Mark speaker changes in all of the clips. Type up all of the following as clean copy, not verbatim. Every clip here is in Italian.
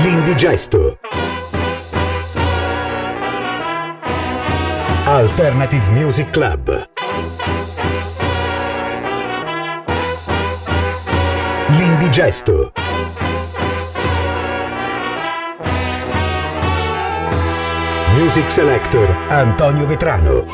Speaker 1: L'Indigesto. Alternative Music Club. L'Indigesto. Music Selector Antonio Vetrano.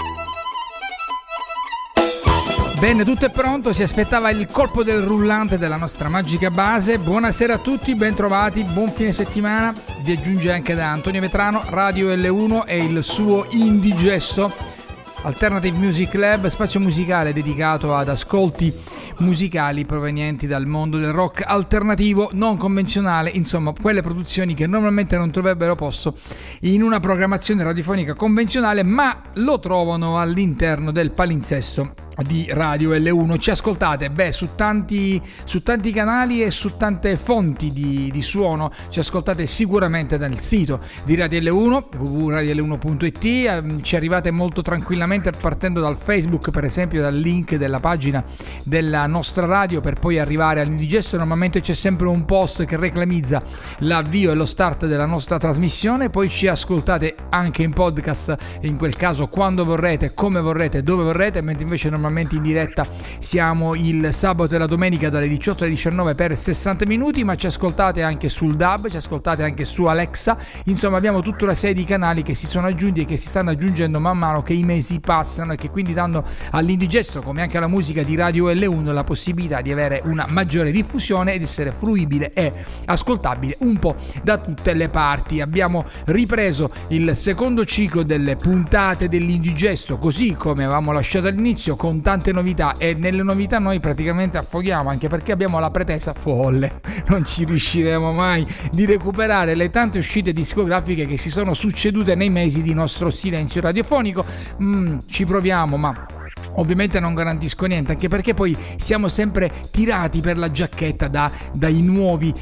Speaker 2: Bene, tutto è pronto, si aspettava il colpo del rullante della nostra magica base. Buonasera a tutti, ben trovati, buon fine settimana. Vi aggiunge anche da Antonio Vetrano, Radio L1 e il suo Indigesto, Alternative Music Club, spazio musicale dedicato ad ascolti musicali provenienti dal mondo del rock alternativo, non convenzionale, insomma quelle produzioni che normalmente non troverebbero posto in una programmazione radiofonica convenzionale, ma lo trovano all'interno del palinsesto di Radio L1. Ci ascoltate su tanti canali e su tante fonti di suono. Ci ascoltate sicuramente dal sito di Radio L1, www.radiol1.it. Ci arrivate molto tranquillamente partendo dal Facebook, per esempio, dal link della pagina della nostra radio, per poi arrivare all'Indigesto. Normalmente c'è sempre un post che reclamizza l'avvio e lo start della nostra trasmissione. Poi ci ascoltate anche in podcast, in quel caso quando vorrete, come vorrete, dove vorrete, mentre invece normalmente in diretta siamo il sabato e la domenica dalle 18 alle 19 per 60 minuti, ma ci ascoltate anche sul DAB, ci ascoltate anche su Alexa. Insomma, abbiamo tutta una serie di canali che si sono aggiunti e che si stanno aggiungendo man mano che i mesi passano, e che quindi danno all'Indigesto, come anche alla musica di Radio L1, la possibilità di avere una maggiore diffusione ed essere fruibile e ascoltabile un po' da tutte le parti. Abbiamo ripreso il secondo ciclo delle puntate dell'Indigesto, così come avevamo lasciato all'inizio, con tante novità, e nelle novità noi praticamente affoghiamo, anche perché abbiamo la pretesa folle, non ci riusciremo mai di recuperare le tante uscite discografiche che si sono succedute nei mesi di nostro silenzio radiofonico. Ci proviamo, ma ovviamente non garantisco niente, anche perché poi siamo sempre tirati per la giacchetta dai nuovi,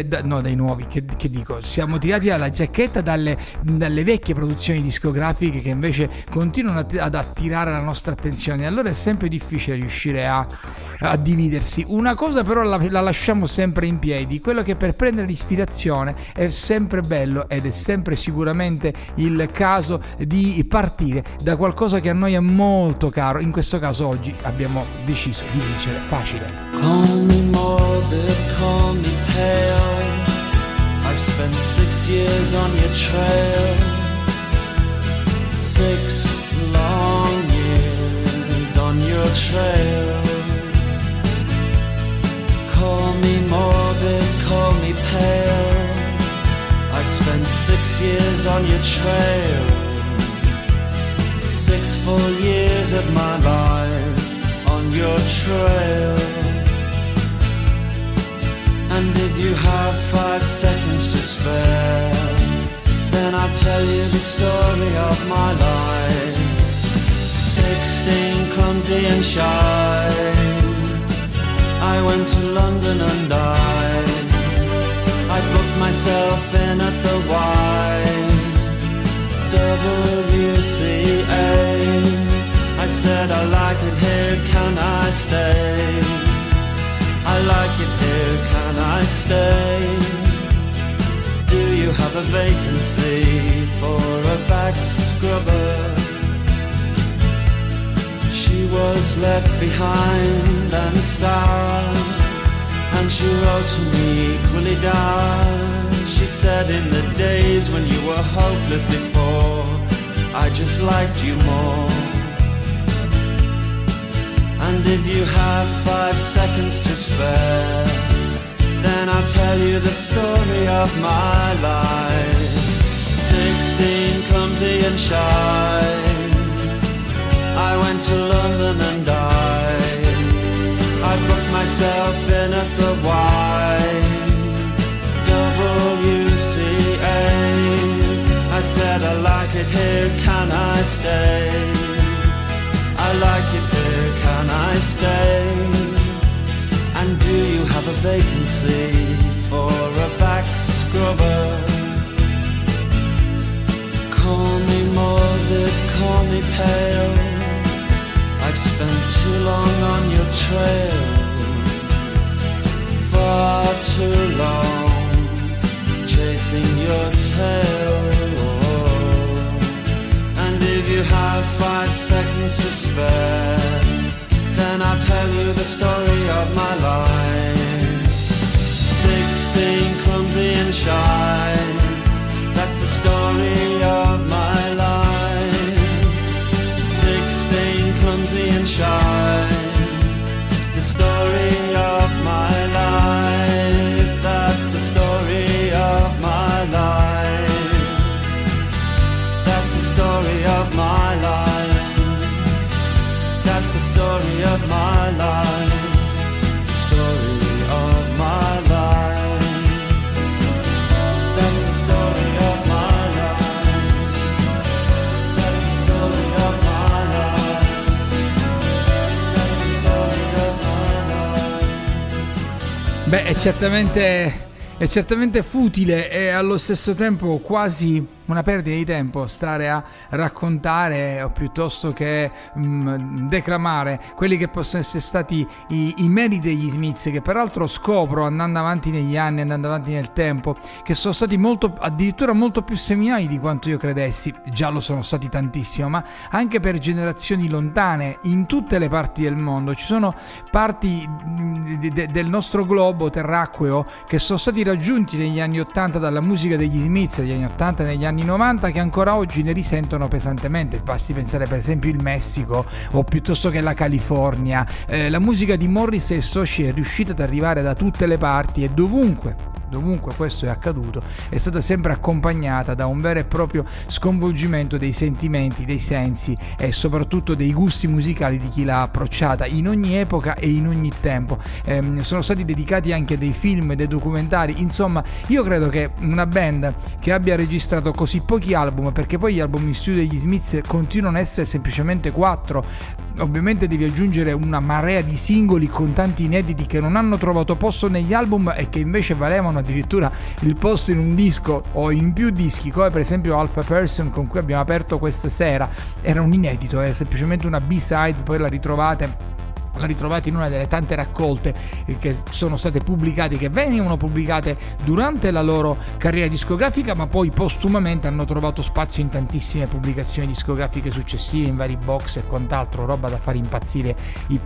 Speaker 2: che dico, siamo tirati dalla giacchetta dalle vecchie produzioni discografiche che invece continuano ad attirare la nostra attenzione. Allora è sempre difficile riuscire a dividersi. Una cosa però la lasciamo sempre in piedi, quello che per prendere l'ispirazione è sempre bello, ed è sempre sicuramente il caso di partire da qualcosa che a noi è molto caro. In questo caso oggi abbiamo deciso di vincere facile.
Speaker 3: Call me morbid, call me pale, I've spent 6 years on your trail, 6 long years on your trail. Call me morbid, call me pale, I've spent 6 years on your trail, 6 full years of my life on your trail. And if you have 5 seconds to spare, then I'll tell you the story of my life. 16, clumsy and shy, I went to London and I booked myself in at the YWCA. I said I like it here, can I stay? I like it here, can I stay? Do you have a vacancy for a back scrubber? She was left behind and sour, and she wrote to me equally dour. She said, in the days when you were hopelessly poor, I just liked you more. And if you have 5 seconds to spare, then I'll tell you the story of my life. 16, clumsy and shy, I went to London and I booked myself in at the YWCA. I said I like it here, can I stay? I like it here, can I stay? And do you have a vacancy for a back scrubber? Call me morbid, call me pale, I've spent too long on your trail, far too long, chasing despair, then I'll tell you the story of my life. 16 clumsy and shy, that's the story of my life. 16 clumsy and shy, the story of my life. That's the story of my life. That's the story of my life. That's the story of my life. The story of my life. That's the story of my life. That's the story of my life. That's the story of my life.
Speaker 2: Beh, è certamente futile e allo stesso tempo quasi una perdita di tempo stare a raccontare o piuttosto che declamare quelli che possono essere stati i meriti degli Smiths, che peraltro scopro andando avanti negli anni, andando avanti nel tempo, che sono stati addirittura molto più seminali di quanto io credessi. Già lo sono stati tantissimo, ma anche per generazioni lontane in tutte le parti del mondo. Ci sono parti del nostro globo terracqueo che sono stati raggiunti negli anni 80 dalla musica degli Smiths, negli anni 80 e negli anni 90, che ancora oggi ne risentono pesantemente. Basti pensare per esempio il Messico o piuttosto che la California. La musica di Morrissey e Soci è riuscita ad arrivare da tutte le parti e dovunque questo è accaduto è stata sempre accompagnata da un vero e proprio sconvolgimento dei sentimenti, dei sensi e soprattutto dei gusti musicali di chi l'ha approcciata in ogni epoca e in ogni tempo. Sono stati dedicati anche dei film e dei documentari. Insomma, io credo che una band che abbia registrato così pochi album, perché poi gli album in studio degli Smiths continuano a essere semplicemente 4, ovviamente devi aggiungere una marea di singoli con tanti inediti che non hanno trovato posto negli album e che invece valevano addirittura il posto in un disco o in più dischi, come per esempio Alpha Person, con cui abbiamo aperto questa sera. Era un inedito, è semplicemente una B-side, poi la ritrovate in una delle tante raccolte che sono state pubblicate, che venivano pubblicate durante la loro carriera discografica, ma poi postumamente hanno trovato spazio in tantissime pubblicazioni discografiche successive, in vari box e quant'altro, roba da fare impazzire i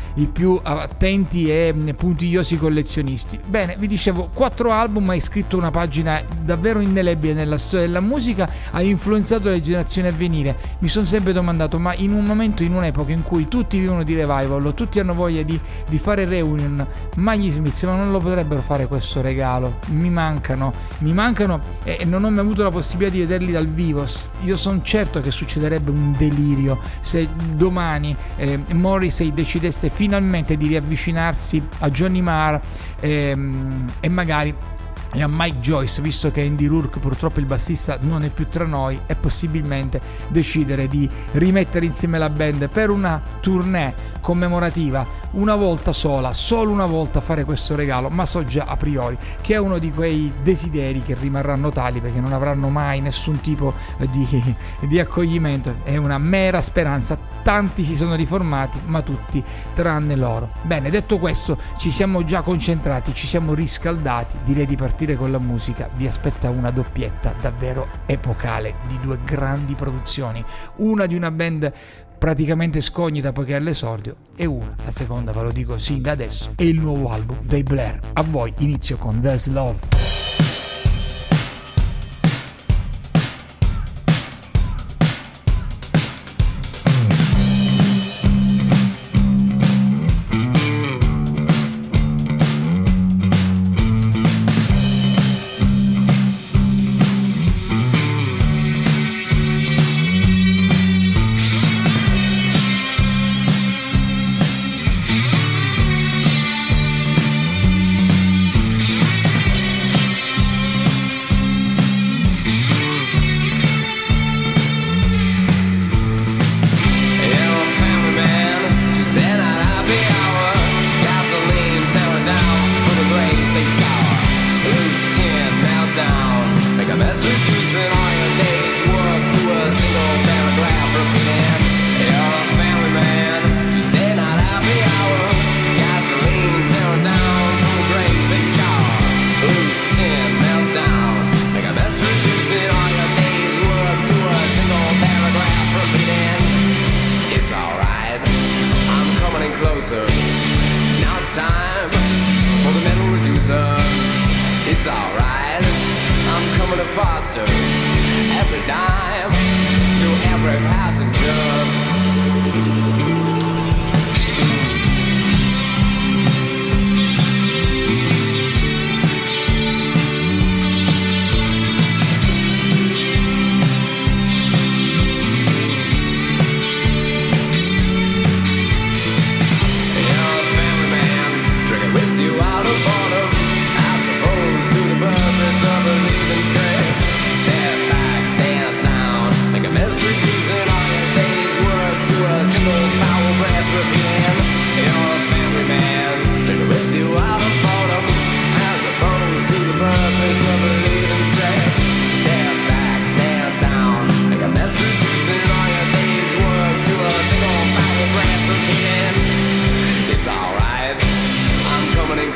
Speaker 2: più attenti e puntigliosi collezionisti. Bene, vi dicevo, 4 album, hai scritto una pagina davvero indelebile nella storia della musica, hai influenzato le generazioni a venire. Mi sono sempre domandato, ma in un momento, in un'epoca in cui tutti vivono di revival, tutti hanno voglia di fare reunion, ma gli Smiths ma non lo potrebbero fare questo regalo? Mi mancano e non ho mai avuto la possibilità di vederli dal vivo. Io sono certo che succederebbe un delirio se domani Morrissey decidesse finalmente di riavvicinarsi a Johnny Marr e magari e a Mike Joyce, visto che Andy Rourke purtroppo il bassista non è più tra noi, e possibilmente decidere di rimettere insieme la band per una tournée commemorativa, una volta sola, solo una volta fare questo regalo. Ma so già a priori che è uno di quei desideri che rimarranno tali perché non avranno mai nessun tipo di accoglimento, è una mera speranza. Tanti si sono riformati, ma tutti tranne loro. Bene, detto questo, ci siamo già concentrati, ci siamo riscaldati, direi di partire con la musica. Vi aspetta una doppietta davvero epocale di 2 grandi produzioni, una di una band praticamente scognita poiché è all'esordio, e una, la seconda ve lo dico sin da adesso, è il nuovo album dei Blair. A voi inizio con There's Love.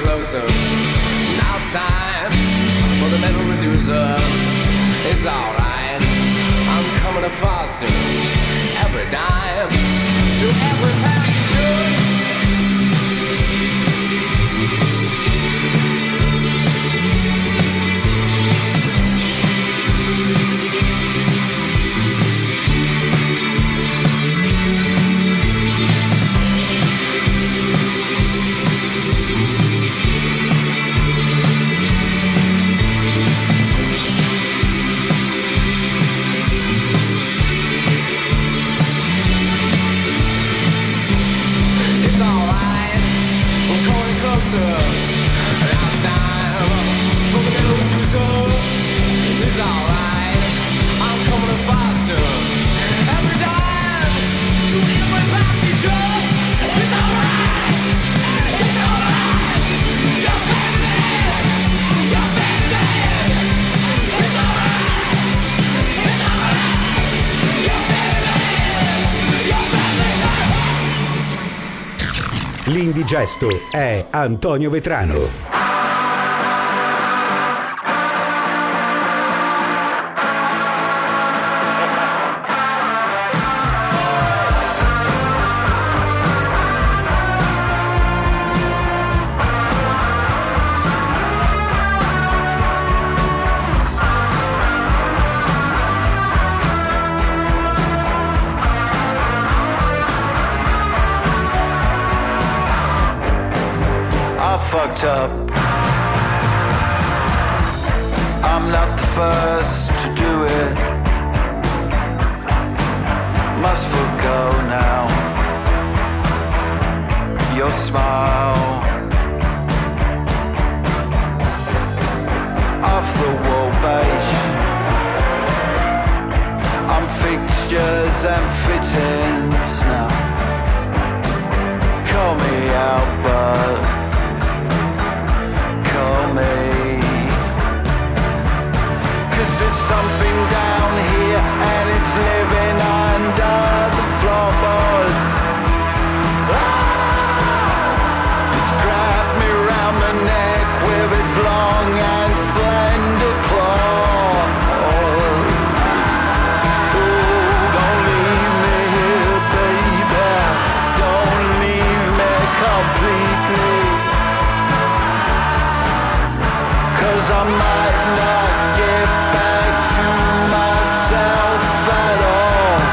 Speaker 4: closer. Now it's time for the metal reducer. It's alright, I'm coming up faster. Every dime to every passenger. Now it's time for the metal reducer. It's alright, I'm coming up faster. Every dime to every passenger. It's alright, it's alright. You're baby, you're baby. It's alright, it's alright. You're baby, you're baby.
Speaker 1: L'indigesto è Antonio Vetrano.
Speaker 5: Fucked up. I'm not the first to do it. Must forgo now. Your smile off the wall beige. I'm fixtures and fittings now. Call me out, but me, 'cause there's something down here and it's living under the floorboards. It's grabbed me round the neck with its long and slender claw. Don't leave me here, baby. Don't leave me completely. I might not get back to myself at all.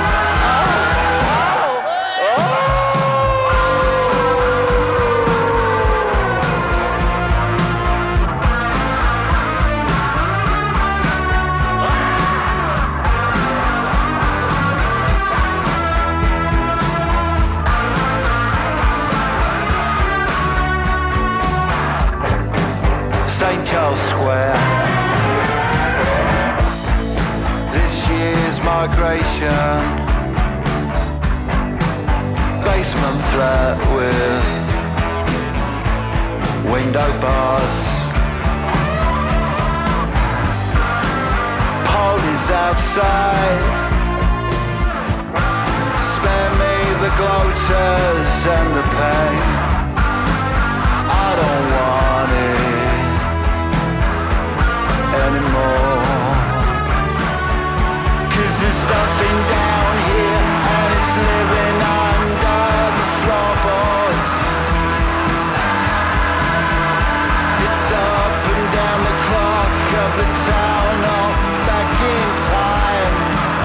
Speaker 5: St. Charles Square. This year's migration. Basement flat with window bars. Parties outside. Spare me the gloaters and the pain. I don't want it anymore, 'cause there's something down here and it's living under the floorboards. It's up and down the clock of the town, all back in time.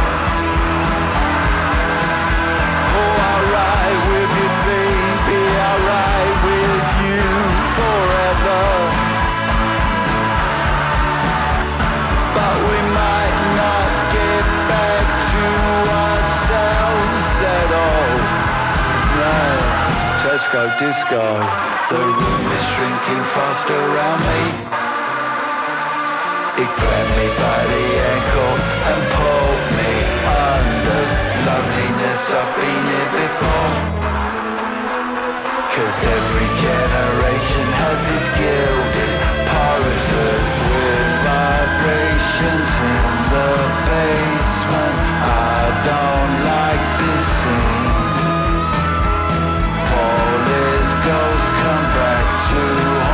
Speaker 5: Oh, I'll ride with you, baby, I'll ride with you forever. But we might not get back to ourselves at all. No, Tesco disco. The room is shrinking fast around me. It grabbed me by the ankle and pulled me under. Loneliness, I've been here before. 'Cause every generation has its gilded pulses with vibrations in the basement. I don't like this scene. All his ghosts come back to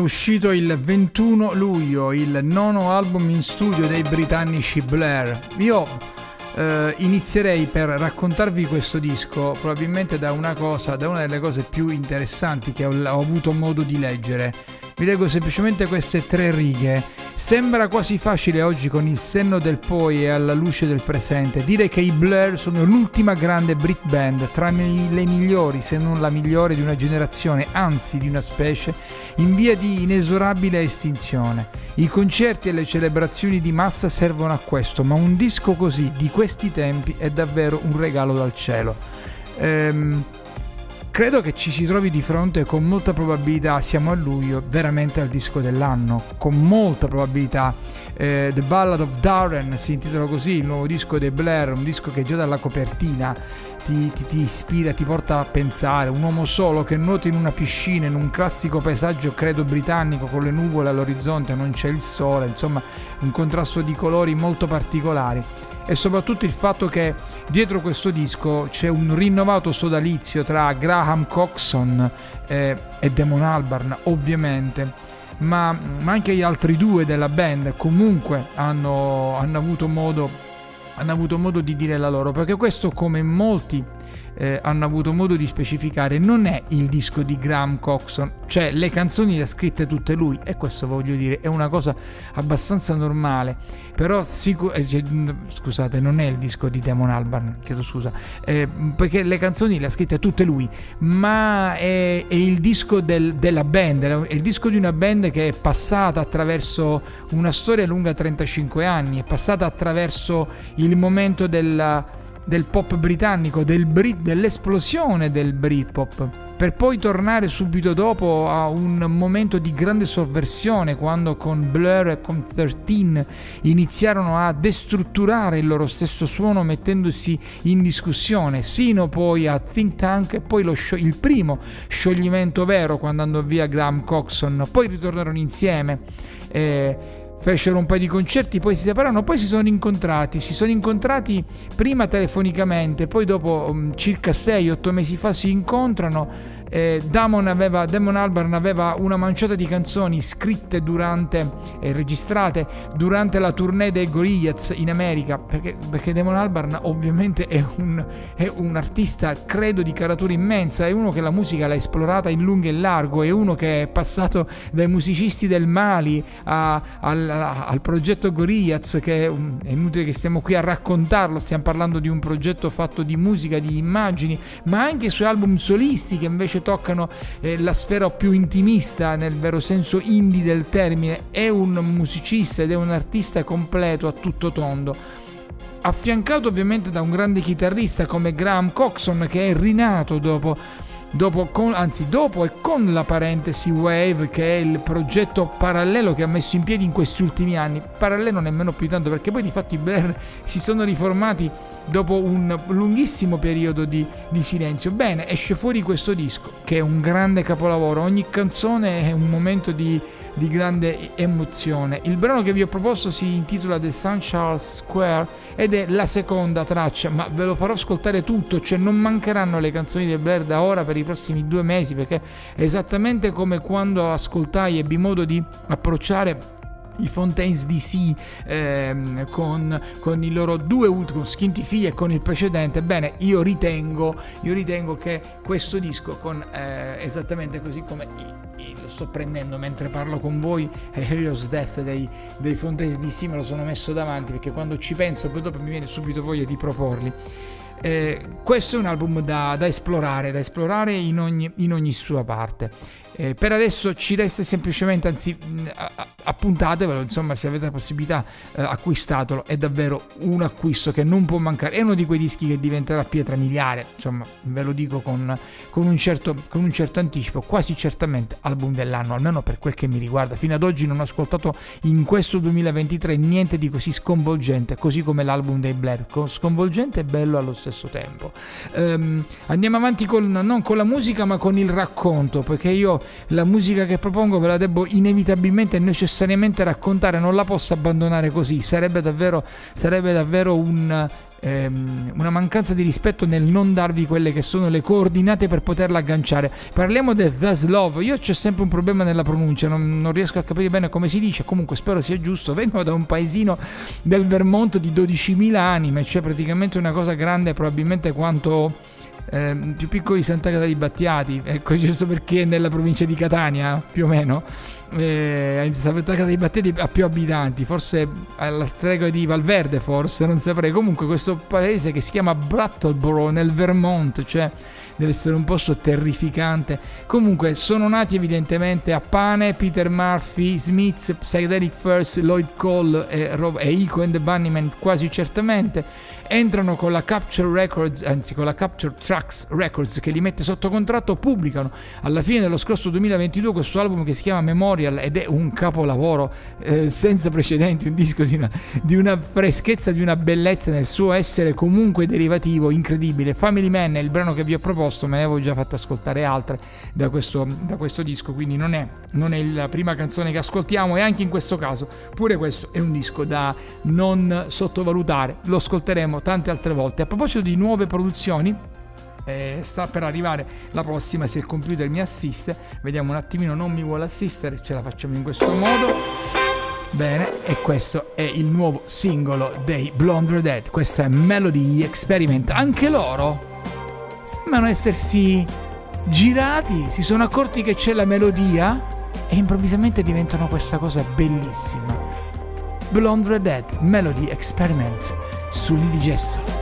Speaker 2: uscito il 21 luglio, il nono album in studio dei britannici Blur. Io inizierei per raccontarvi questo disco probabilmente da una delle cose più interessanti che ho avuto modo di leggere. Vi leggo semplicemente queste 3 righe. Sembra quasi facile oggi, con il senno del poi e alla luce del presente, dire che i Blur sono l'ultima grande Brit band, tra le migliori, se non la migliore di una generazione, anzi di una specie, in via di inesorabile estinzione. I concerti e le celebrazioni di massa servono a questo, ma un disco così, di questi tempi, è davvero un regalo dal cielo. Credo che ci si trovi di fronte, con molta probabilità, siamo a luglio, veramente al disco dell'anno, con molta probabilità. The Ballad of Darren si intitola così, il nuovo disco dei Blur, un disco che già dalla copertina ti ispira, ti porta a pensare, un uomo solo che nuota in una piscina, in un classico paesaggio credo britannico, con le nuvole all'orizzonte, non c'è il sole, insomma un contrasto di colori molto particolari. E soprattutto il fatto che dietro questo disco c'è un rinnovato sodalizio tra Graham Coxon e Damon Albarn, ovviamente, ma anche gli altri 2 della band comunque hanno avuto modo di dire la loro, perché questo, come molti hanno avuto modo di specificare, non è il disco di Graham Coxon, cioè le canzoni le ha scritte tutte lui, e questo, voglio dire, è una cosa abbastanza normale, però scusate, non è il disco di Damon Albarn, chiedo scusa, perché le canzoni le ha scritte tutte lui, ma è il disco della band, è il disco di una band che è passata attraverso una storia lunga 35 anni, è passata attraverso il momento del pop britannico, dell'esplosione del Britpop, per poi tornare subito dopo a un momento di grande sovversione, quando con Blur e con 13 iniziarono a destrutturare il loro stesso suono, mettendosi in discussione, sino poi a Think Tank, e poi il primo scioglimento vero, quando andò via Graham Coxon. Poi ritornarono insieme, fecero un paio di concerti, poi si separarono, poi si sono incontrati prima telefonicamente, poi dopo circa 6-8 mesi fa si incontrano. Damon Albarn aveva una manciata di canzoni scritte e registrate durante la tournée dei Gorillaz in America, perché Damon Albarn ovviamente è un artista, credo, di caratura immensa, è uno che la musica l'ha esplorata in lungo e in largo, è uno che è passato dai musicisti del Mali al progetto Gorillaz, che è inutile che stiamo qui a raccontarlo, stiamo parlando di un progetto fatto di musica, di immagini, ma anche su album solisti che invece toccano la sfera più intimista, nel vero senso indie del termine. È un musicista ed è un artista completo, a tutto tondo, affiancato ovviamente da un grande chitarrista come Graham Coxon, che è rinato dopo e con la parentesi Wave, che è il progetto parallelo che ha messo in piedi in questi ultimi anni. Parallelo nemmeno più tanto, perché poi di fatto i Blur si sono riformati dopo un lunghissimo periodo di silenzio. Bene, esce fuori questo disco che è un grande capolavoro, ogni canzone è un momento di grande emozione. Il brano che vi ho proposto si intitola The St. Charles Square ed è la seconda traccia, ma ve lo farò ascoltare tutto, cioè non mancheranno le canzoni del Blur da ora per i prossimi 2 mesi, perché è esattamente come quando ascoltai, ebbi modo di approcciare i Fontaines DC con i loro 2 ultimi, con Skinty Fee e con il precedente. Bene, io ritengo che questo disco, con esattamente così come lo sto prendendo mentre parlo con voi, Heroes Death dei Fontaines DC, me lo sono messo davanti, perché quando ci penso poi dopo mi viene subito voglia di proporli. Questo è un album da esplorare in ogni sua parte. Per adesso ci resta semplicemente, anzi appuntatevelo, insomma, se avete la possibilità, acquistatelo, è davvero un acquisto che non può mancare, è uno di quei dischi che diventerà pietra miliare, insomma ve lo dico con un certo anticipo, quasi certamente album dell'anno, almeno per quel che mi riguarda. Fino ad oggi non ho ascoltato in questo 2023 niente di così sconvolgente, così come l'album dei Blur, sconvolgente e bello allo stesso tempo. Andiamo avanti non con la musica ma con il racconto, perché io la musica che propongo ve la devo inevitabilmente e necessariamente raccontare, non la posso abbandonare così, sarebbe davvero un una mancanza di rispetto nel non darvi quelle che sono le coordinate per poterla agganciare. Parliamo del Thus Love. Io c'ho sempre un problema nella pronuncia, non riesco a capire bene come si dice, comunque spero sia giusto. Vengo da un paesino del Vermont di 12.000 anime, cioè praticamente una cosa grande probabilmente quanto più piccolo di Sant'Agata di Battiati, ecco, giusto perché è nella provincia di Catania più o meno. Sant'Agata di Battiati ha più abitanti, forse alla stregua di Valverde, forse, non saprei. Comunque questo paese che si chiama Brattleboro nel Vermont, cioè deve essere un posto terrificante. Comunque sono nati evidentemente a pane Peter Murphy, Smiths, Psychedelic Furs, Lloyd Cole e Ico and the Bunnymen quasi certamente. Entrano con la Capture Records, anzi con la Capture Tracks Records, che li mette sotto contratto. Pubblicano alla fine dello scorso 2022 questo album che si chiama Memorial ed è un capolavoro senza precedenti, un disco di una freschezza, di una bellezza nel suo essere comunque derivativo incredibile. Family Man è il brano che vi ho proposto, me ne avevo già fatto ascoltare altre da questo disco, quindi non è la prima canzone che ascoltiamo, e anche in questo caso pure questo è un disco da non sottovalutare, lo ascolteremo tante altre volte. A proposito di nuove produzioni, sta per arrivare la prossima, se il computer mi assiste. Vediamo un attimino, non mi vuole assistere, ce la facciamo in questo modo. Bene, e questo è il nuovo singolo dei Blonde Redhead, questa è Melody Experiment. Anche loro sembrano essersi girati, si sono accorti che c'è la melodia e improvvisamente diventano questa cosa bellissima. Blonde Redhead, Melody Experiment su Lidigesso.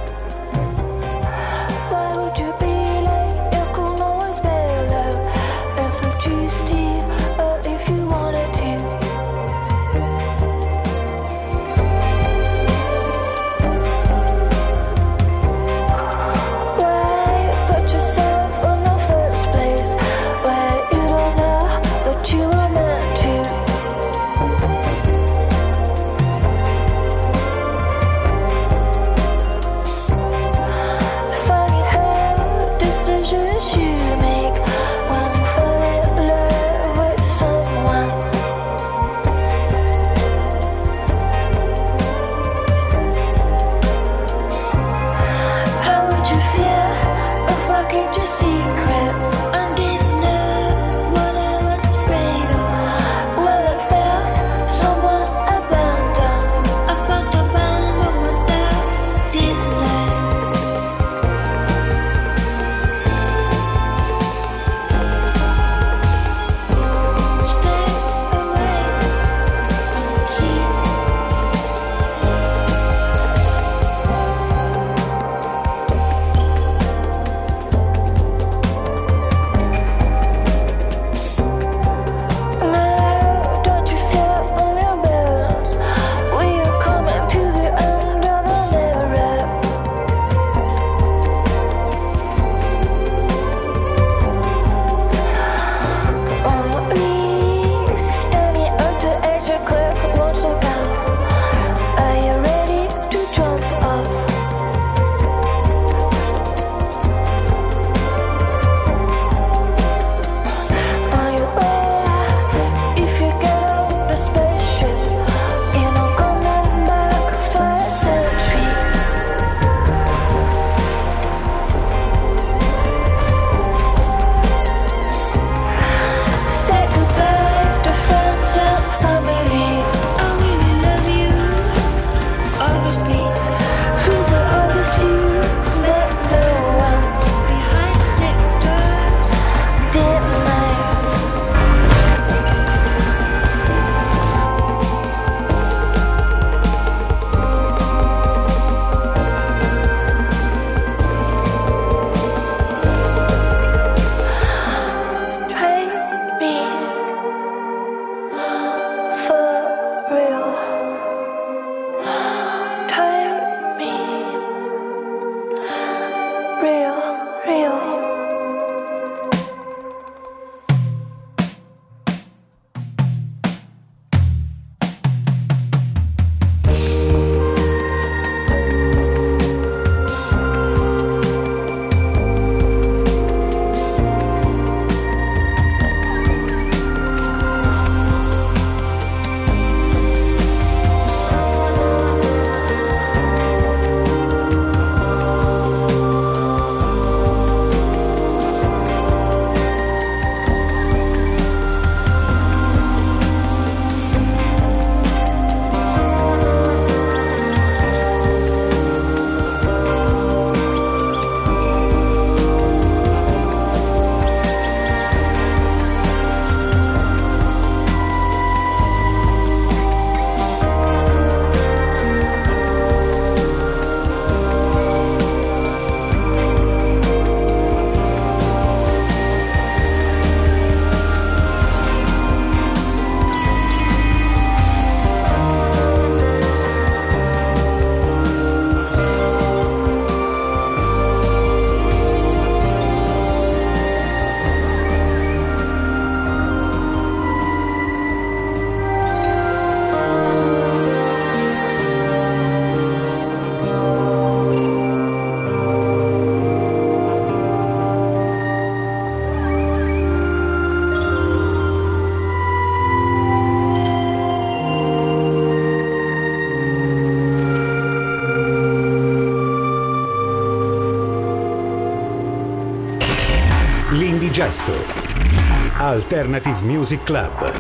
Speaker 1: L'Indigesto. Alternative Music Club.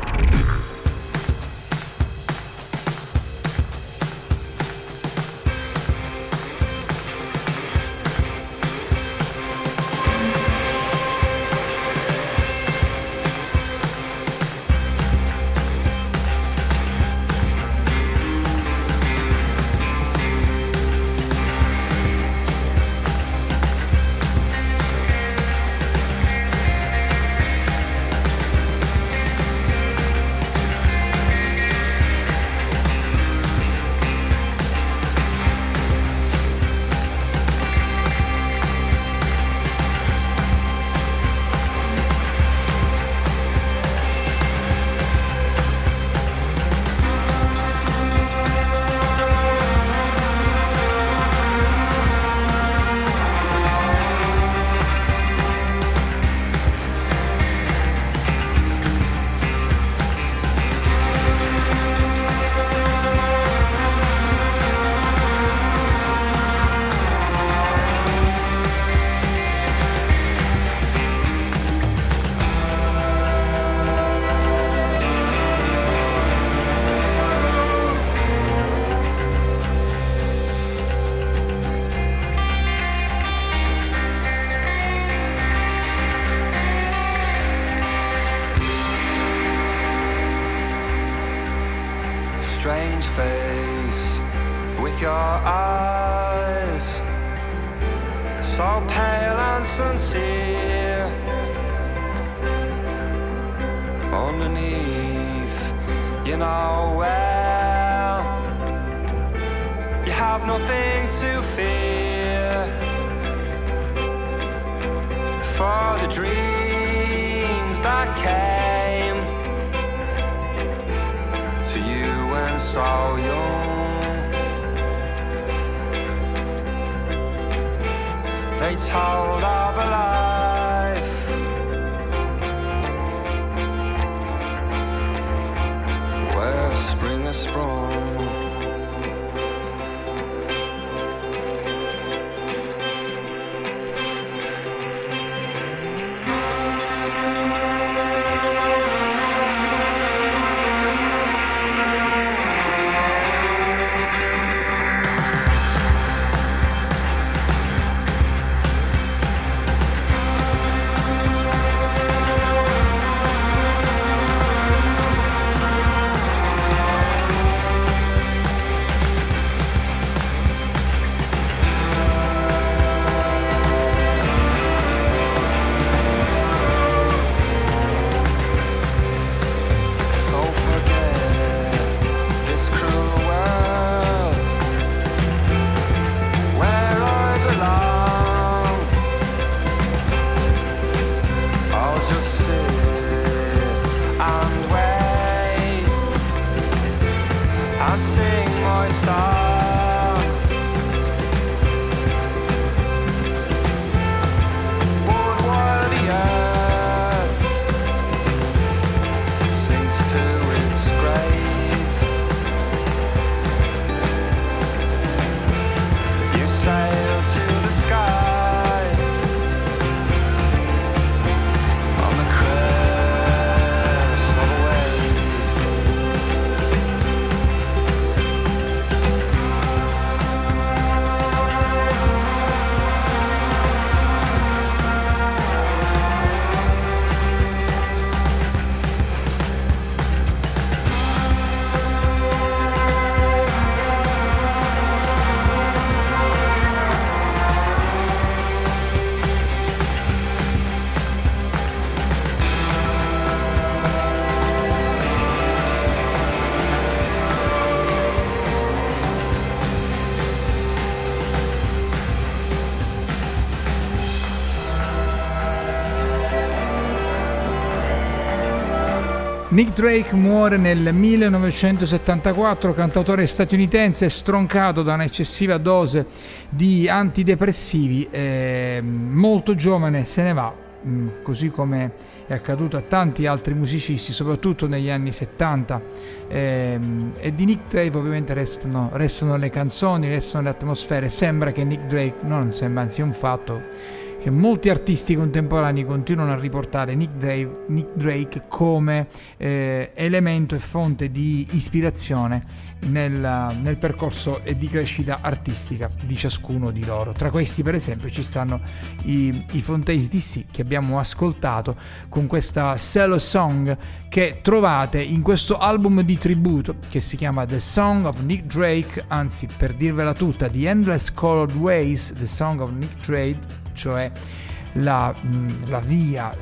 Speaker 5: Strange face with your eyes, so pale and sincere. Underneath, you know well, you have nothing to fear. For the dreams that came to you when so young, they told of a life where spring has sprung.
Speaker 2: Nick Drake muore nel 1974, cantautore statunitense stroncato da un'eccessiva dose di antidepressivi, molto giovane se ne va, così come è accaduto a tanti altri musicisti, soprattutto negli anni 70, e di Nick Drake ovviamente restano le canzoni, restano le atmosfere. Sembra che Nick Drake, non sembra, anzi è un fatto, che molti artisti contemporanei continuano a riportare Nick Drake come elemento e fonte di ispirazione nel percorso di crescita artistica di ciascuno di loro. Tra questi, per esempio, ci stanno i Fontaines DC, che abbiamo ascoltato con questa solo song che trovate in questo album di tributo che si chiama The Song of Nick Drake, anzi, per dirvela tutta, The Endless Colored Ways, The Song of Nick Drake, cioè la via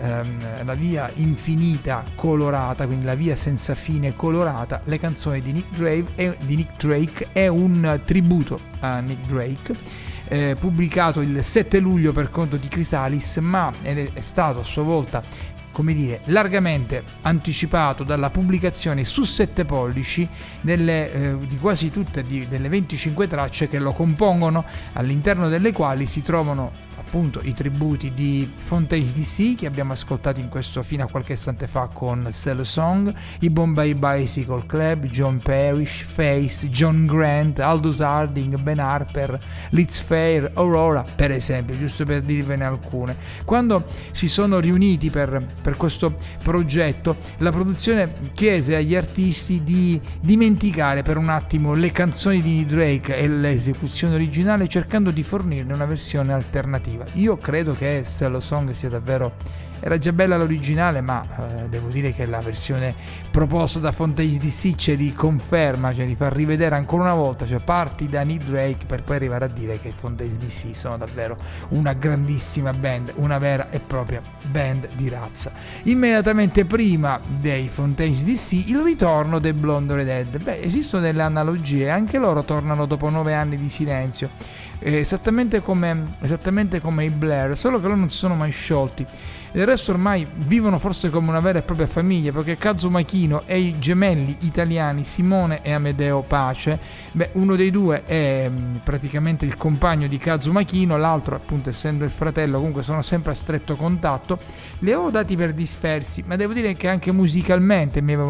Speaker 2: infinita colorata, quindi la via senza fine colorata. Le canzoni di Nick Drake è un tributo a Nick Drake, pubblicato il 7 luglio per conto di Chrysalis, ma è stato a sua volta, come dire, largamente anticipato dalla pubblicazione su 7 pollici di quasi tutte delle 25 tracce che lo compongono, all'interno delle quali si trovano appunto i tributi di Fontaines DC, che abbiamo ascoltato in questo fino a qualche istante fa con Sell a Song, i Bombay Bicycle Club, John Parrish, Face, John Grant, Aldous Harding, Ben Harper, Liz Phair, Aurora, per esempio, giusto per dirvene alcune. Quando si sono riuniti per questo progetto, la produzione chiese agli artisti di dimenticare per un attimo le canzoni di Drake e l'esecuzione originale, cercando di fornirne una versione alternativa. Io credo che Sell a Song sia davvero, era già bella l'originale, ma devo dire che la versione proposta da Fontaines DC ce li conferma, ce li fa rivedere ancora una volta, cioè parti da Nick Drake per poi arrivare a dire che Fontaines DC sono davvero una grandissima band, una vera e propria band di razza. Immediatamente prima dei Fontaines DC il ritorno dei Blonde Redhead. Esistono delle analogie, anche loro tornano dopo 9 anni di silenzio, esattamente come i Blair, solo che loro non si sono mai sciolti. Del resto ormai vivono forse come una vera e propria famiglia, perché Kazuma Kino e i gemelli italiani Simone e Amedeo Pace, uno dei due è praticamente il compagno di Kazuma Kino, l'altro appunto essendo il fratello, comunque sono sempre a stretto contatto. Li avevo dati per dispersi, ma devo dire che anche musicalmente mi ero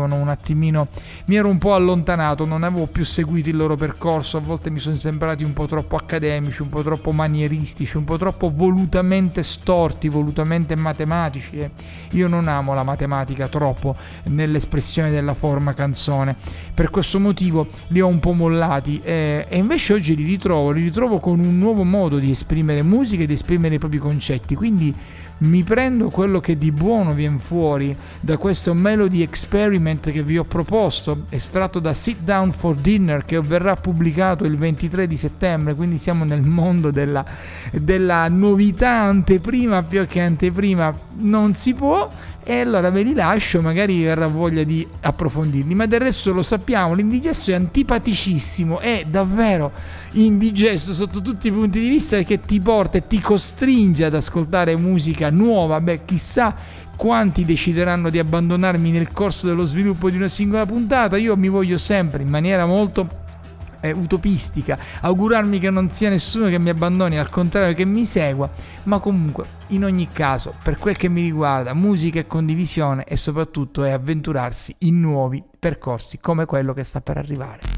Speaker 2: un po' allontanato, non avevo più seguito il loro percorso, a volte mi sono sembrati un po' troppo accademici, un po' troppo manieristici, un po' troppo volutamente storti, volutamente matematici. Io non amo la matematica troppo nell'espressione della forma canzone, per questo motivo li ho un po' mollati, e invece oggi li ritrovo con un nuovo modo di esprimere musica e di esprimere i propri concetti, quindi mi prendo quello che di buono viene fuori da questo Melody Experiment che vi ho proposto, estratto da Sit Down for Dinner, che verrà pubblicato il 23 di settembre, quindi siamo nel mondo della novità, anteprima più che anteprima non si può, e allora ve li lascio, magari vi verrà voglia di approfondirli, ma del resto lo sappiamo, l'indigesto è antipaticissimo, è davvero indigesto sotto tutti i punti di vista, perché ti porta e ti costringe ad ascoltare musica nuova. Chissà quanti decideranno di abbandonarmi nel corso dello sviluppo di una singola puntata. Io mi voglio sempre, in maniera molto utopistica, augurarmi che non sia nessuno che mi abbandoni, al contrario che mi segua, ma comunque in ogni caso, per quel che mi riguarda, musica e condivisione, e soprattutto è avventurarsi in nuovi percorsi come quello che sta per arrivare.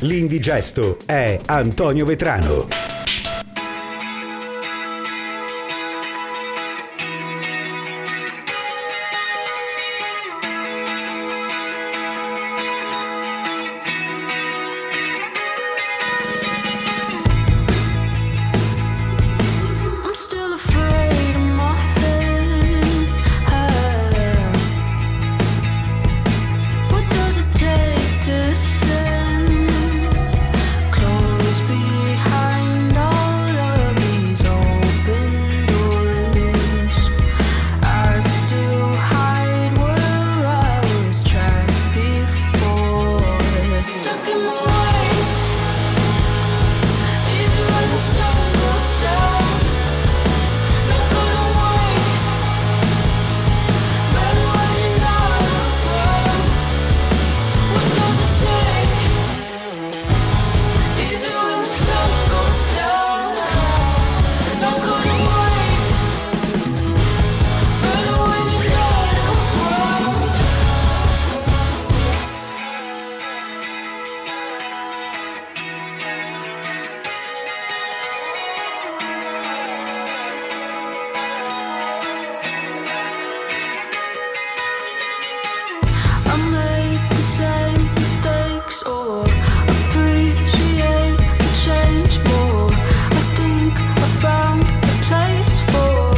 Speaker 1: L'indigesto è Antonio Vetrano.
Speaker 6: Behind all of these open doors, I still hide where I was trapped before. Stuck in my ways, easy when the sun goes down. Not gonna wait, better when you're not around. What does it take? Easy when the sun goes down. Not gonna wait, better when you're not around. I made the same mistakes or appreciate the change more. I think I found a place for.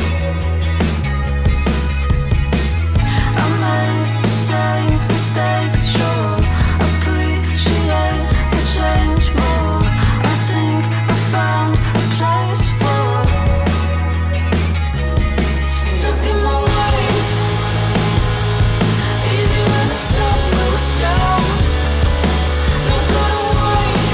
Speaker 6: I made the same mistakes, sure. Appreciate the change more. I think I found a place for. Stuck in my ways, easy when the sun goes down. Not gonna wait,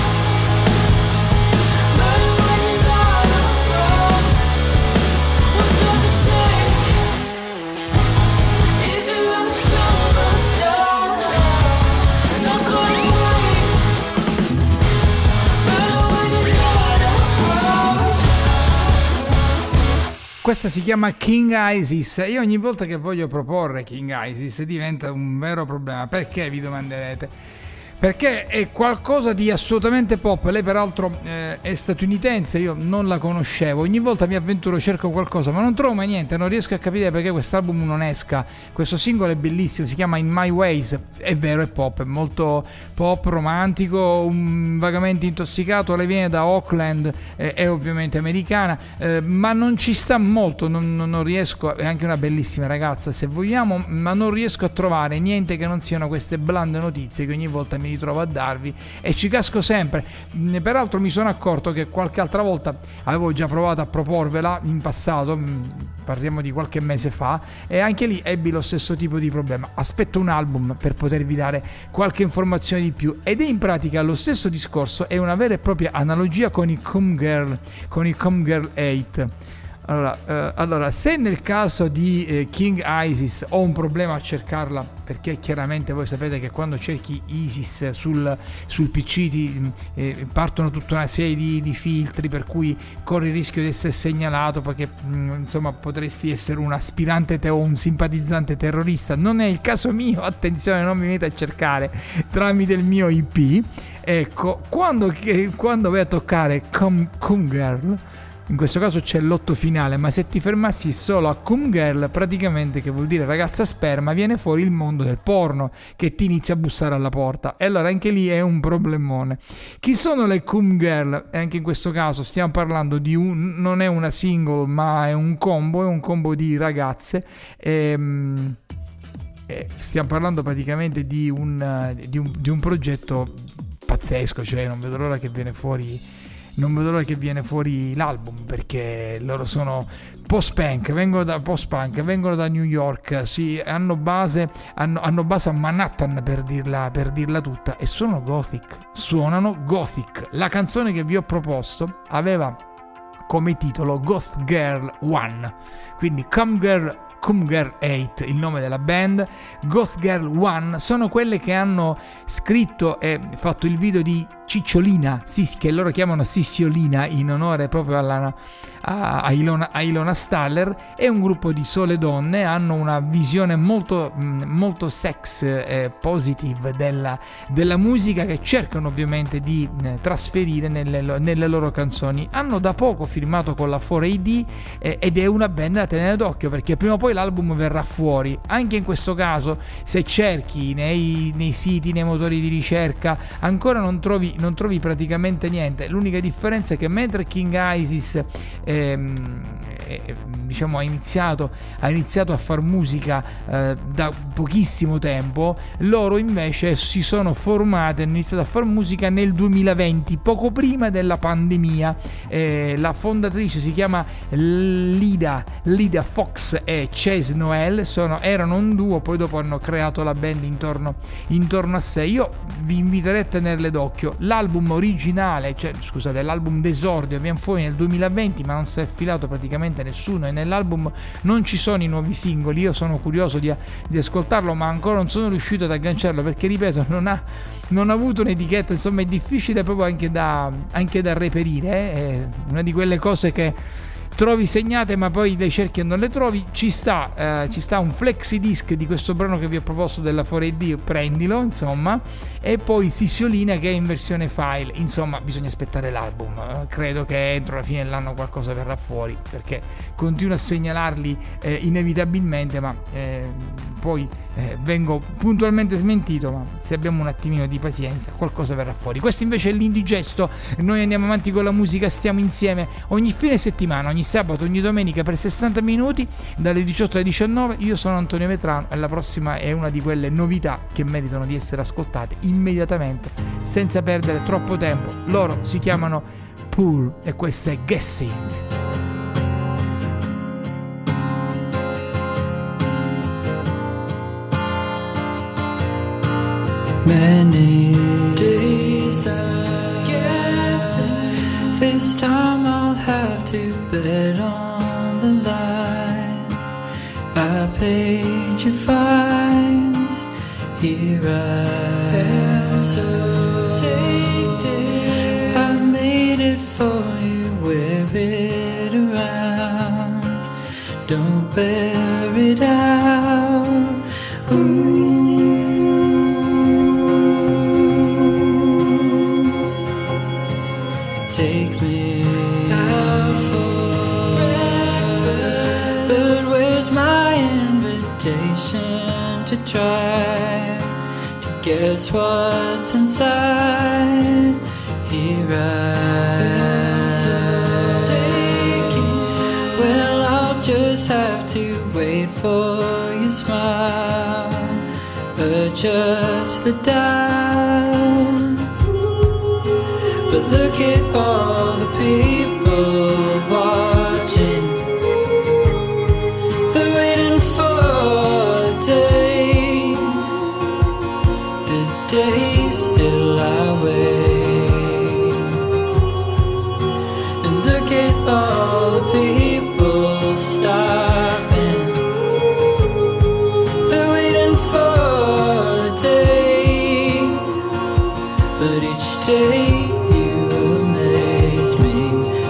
Speaker 6: better when you're not around. What does it take? Easy when the sun goes down. Not gonna wait, better when you're not around.
Speaker 2: Questa si chiama King Isis e io ogni volta che voglio proporre King Isis diventa un vero problema. Perché, vi domanderete? Perché è qualcosa di assolutamente pop. Lei peraltro è statunitense, io non la conoscevo. Ogni volta mi avventuro, cerco qualcosa, ma non trovo mai niente, non riesco a capire perché quest'album non esca. Questo singolo è bellissimo, si chiama In My Ways, è vero, è pop, è molto pop, romantico, vagamente intossicato. Lei viene da Auckland, è ovviamente americana, ma non ci sta molto, non riesco. È anche una bellissima ragazza se vogliamo, ma non riesco a trovare niente che non siano queste blande notizie che ogni volta mi ritrovo a darvi e ci casco sempre. Peraltro mi sono accorto che qualche altra volta avevo già provato a proporvela in passato, parliamo di qualche mese fa, e anche lì ebbi lo stesso tipo di problema. Aspetto un album per potervi dare qualche informazione di più, ed è in pratica lo stesso discorso, è una vera e propria analogia con i Come Girl 8. Allora, se nel caso di King Isis ho un problema a cercarla, perché chiaramente voi sapete che quando cerchi Isis sul PC partono tutta una serie di filtri, per cui corri il rischio di essere segnalato perché insomma potresti essere un aspirante o un simpatizzante terrorista. Non è il caso mio, attenzione, non mi metti a cercare tramite il mio IP. Ecco, quando vai a toccare Come Girl, in questo caso c'è l'otto finale, ma se ti fermassi solo a Come Girl, praticamente, che vuol dire ragazza sperma, viene fuori il mondo del porno che ti inizia a bussare alla porta, e allora anche lì è un problemone. Chi sono le Come Girl? E anche in questo caso stiamo parlando di non è una single, ma è un combo di ragazze. Stiamo parlando praticamente di un progetto pazzesco, cioè non vedo l'ora che viene fuori l'album, perché loro sono post-punk, vengono da New York, hanno base a Manhattan, per dirla tutta, e suonano gothic. La canzone che vi ho proposto aveva come titolo Goth Girl 1, quindi Come Girl 8, il nome della band. Goth Girl 1 sono quelle che hanno scritto e fatto il video di Cicciolina, che loro chiamano Sissiolina in onore proprio a Ilona Staller. È un gruppo di sole donne, hanno una visione molto, molto sex positive della musica, che cercano ovviamente di trasferire nelle loro canzoni. Hanno da poco firmato con la 4AD ed è una band da tenere d'occhio, perché prima o poi l'album verrà fuori. Anche in questo caso, se cerchi nei siti, nei motori di ricerca, ancora non trovi praticamente niente. L'unica differenza è che mentre King Isis diciamo ha iniziato a far musica da pochissimo tempo, loro invece si sono formate, hanno iniziato a far musica nel 2020, poco prima della pandemia. La fondatrice si chiama Lida Fox e Chase Noel, erano un duo, poi dopo hanno creato la band intorno a sé. Io vi inviterei a tenerle d'occhio. L'album originale, l'album d'esordio viene fuori nel 2020, ma non si è filato praticamente nessuno, e nell'album non ci sono i nuovi singoli. Io sono curioso di ascoltarlo, ma ancora non sono riuscito ad agganciarlo, perché ripeto, non ha avuto un'etichetta, insomma è difficile proprio anche da reperire, è una di quelle cose che trovi segnate ma poi le cerchi e non le trovi. Ci sta un flexi disc di questo brano che vi ho proposto della 4AD, prendilo, insomma, e poi Sissiolina che è in versione file. Insomma, bisogna aspettare l'album, credo che entro la fine dell'anno qualcosa verrà fuori, perché continuo a segnalarli inevitabilmente, ma poi vengo puntualmente smentito. Ma se abbiamo un attimino di pazienza qualcosa verrà fuori. Questo invece è l'Indigesto. Noi andiamo avanti con la musica, stiamo insieme ogni fine settimana, ogni sabato, ogni domenica per 60 minuti dalle 18 alle 19. Io sono Antonio Vetrano e la prossima è una di quelle novità che meritano di essere ascoltate immediatamente, senza perdere troppo tempo. Loro si chiamano Poor e questa è Guessing.
Speaker 7: Many days I'm guessing, this time I'll have to bet on the line. I paid your fines, here I am, so take this. I made it for you, wear it around, don't wear it out. Ooh. Take me out for breakfast, but where's my invitation to try to guess what's inside? Here I am, so taking. Well, I'll just have to wait for your smile, adjust the dial. But look at all the people watching, they're waiting for the day still I wait. And look at all the people stopping, they're waiting for the day. But each day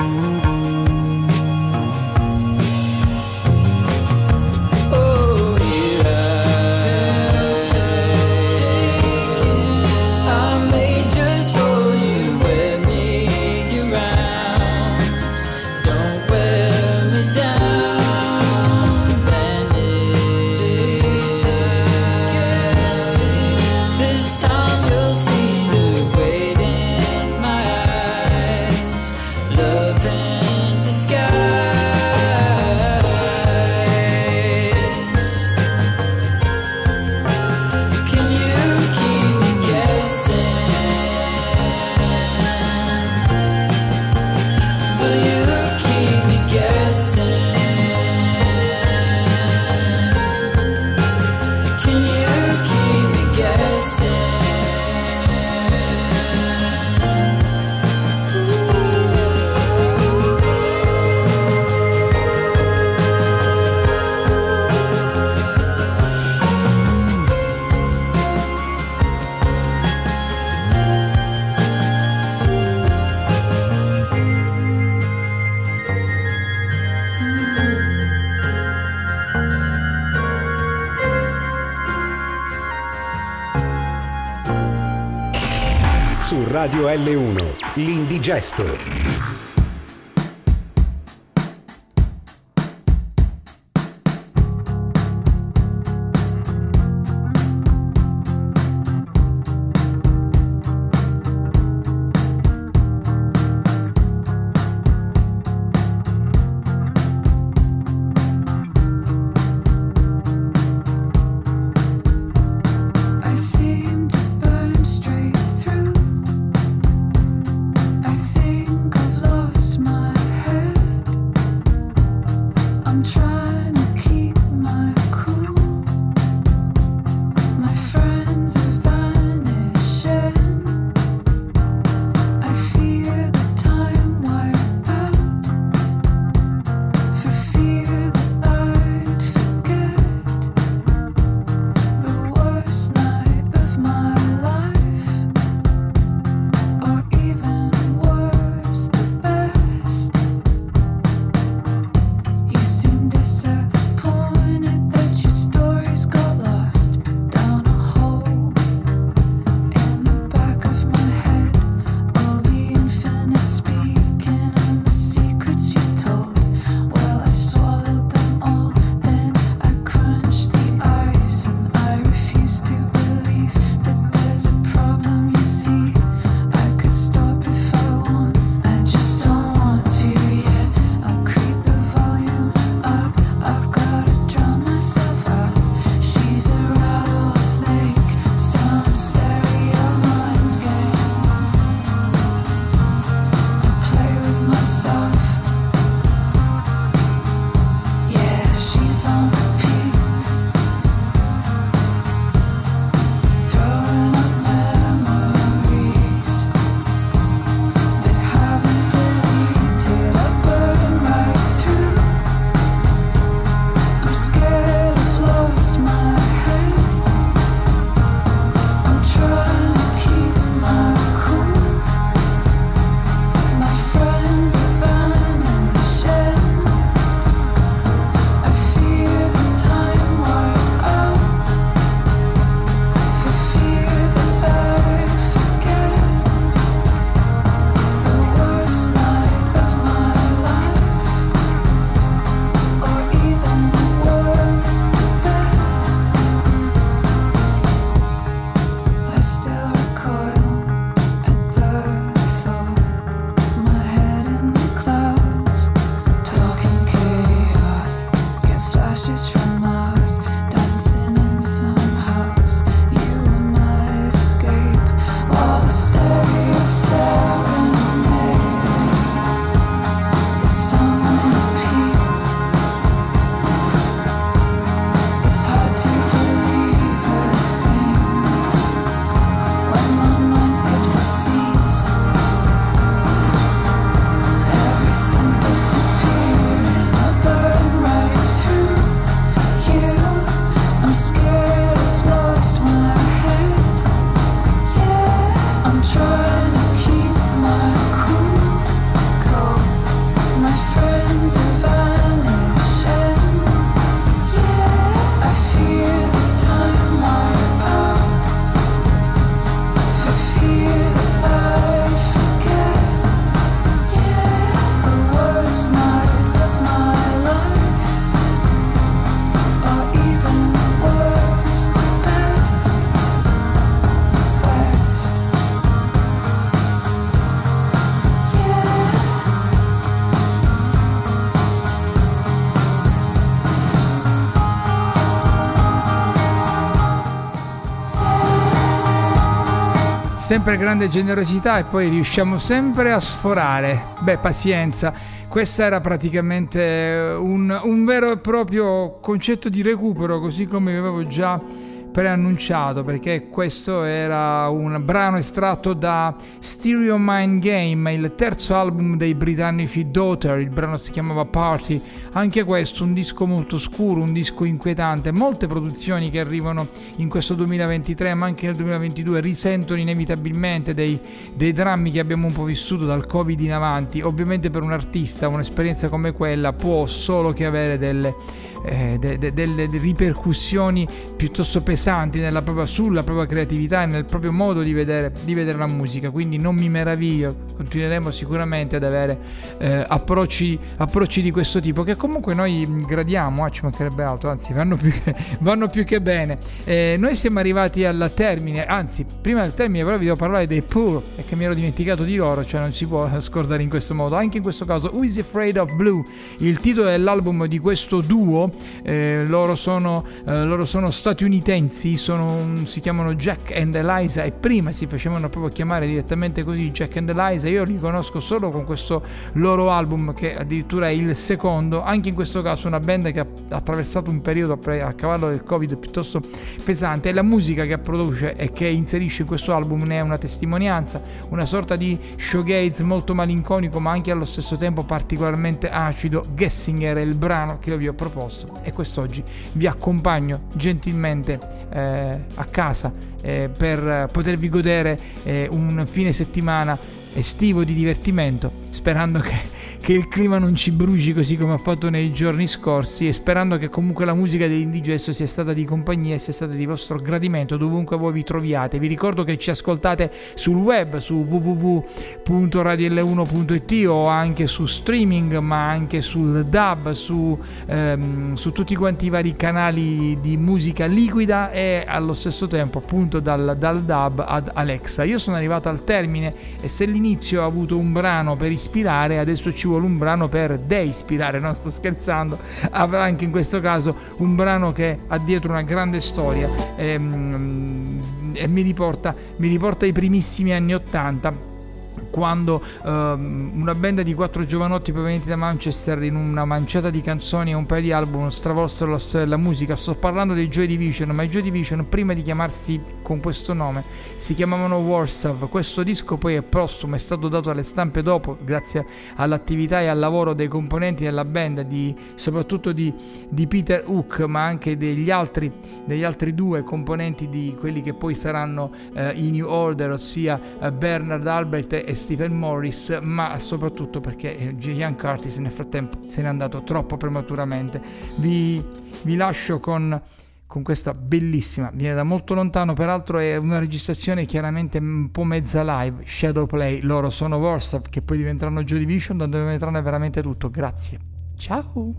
Speaker 1: Su Radio L1, l'Indigesto.
Speaker 6: Think of love.
Speaker 2: sempre grande generosità e poi riusciamo sempre a sforare. Beh, pazienza. Questa era praticamente un vero e proprio concetto di recupero, così come vi avevo già preannunciato, perché questo era un brano estratto da Stereo Mind Game, il terzo album dei britannici Daughter. Il brano si chiamava Party. Anche questo un disco molto scuro, un disco inquietante. Molte produzioni che arrivano in questo 2023 ma anche nel 2022 risentono inevitabilmente dei drammi che abbiamo un po' vissuto dal Covid in avanti. Ovviamente per un artista un'esperienza come quella può solo che avere delle ripercussioni piuttosto pesanti sulla propria creatività e nel proprio modo di vedere la musica. Quindi non mi meraviglio, continueremo sicuramente ad avere approcci di questo tipo, che comunque noi gradiamo, ci mancherebbe altro, anzi vanno più che bene. Noi siamo arrivati al termine, anzi prima del termine però vi devo parlare dei Pur, perché mi ero dimenticato di loro, cioè non si può scordare in questo modo. Anche in questo caso Who is Afraid of Blue, il titolo dell'album di questo duo. Loro sono statunitensi, si chiamano Jack and Eliza, e prima si facevano proprio chiamare direttamente così, Jack and Eliza. Io li conosco solo con questo loro album, che addirittura è il secondo. Anche in questo caso una band che ha attraversato un periodo a cavallo del Covid piuttosto pesante, e la musica che produce e che inserisce in questo album ne è una testimonianza. Una sorta di shoegaze molto malinconico ma anche allo stesso tempo particolarmente acido. Gessinger è il brano che io vi ho proposto, e quest'oggi vi accompagno gentilmente a casa per potervi godere un fine settimana estivo di divertimento, sperando che il clima non ci bruci così come ha fatto nei giorni scorsi, e sperando che comunque la musica dell'Indigesto sia stata di compagnia e sia stata di vostro gradimento dovunque voi vi troviate. Vi ricordo che ci ascoltate sul web, su www.radiol1.it, o anche su streaming, ma anche sul DAB, su tutti quanti i vari canali di musica liquida, e allo stesso tempo appunto dal DAB ad Alexa. Io sono arrivato al termine, e se l'inizio ha avuto un brano per ispirare, adesso ci vuole un brano per deispirare. Non sto scherzando, avrà anche in questo caso un brano che ha dietro una grande storia e mi riporta ai primissimi anni '80, quando una band di 4 giovanotti provenienti da Manchester, in una manciata di canzoni e un paio di album, stravolsero la storia della musica. Sto parlando dei Joy Division, ma i Joy Division prima di chiamarsi con questo nome si chiamavano Warsaw. Questo disco poi è postumo, è stato dato alle stampe dopo, grazie all'attività e al lavoro dei componenti della band, soprattutto di Peter Hook, ma anche degli altri 2 componenti di quelli che poi saranno i New Order, ossia Bernard Albert e Stephen Morris, ma soprattutto perché Ian Curtis nel frattempo se n'è andato troppo prematuramente. Vi lascio con questa bellissima, viene da molto lontano, peraltro è una registrazione chiaramente un po' mezza live, Shadowplay. Loro sono Warsaw, che poi diventeranno Joy Division, da dove diventeranno veramente tutto. Grazie, ciao.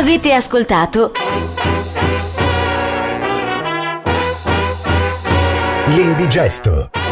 Speaker 8: Avete ascoltato
Speaker 1: L'Indigesto.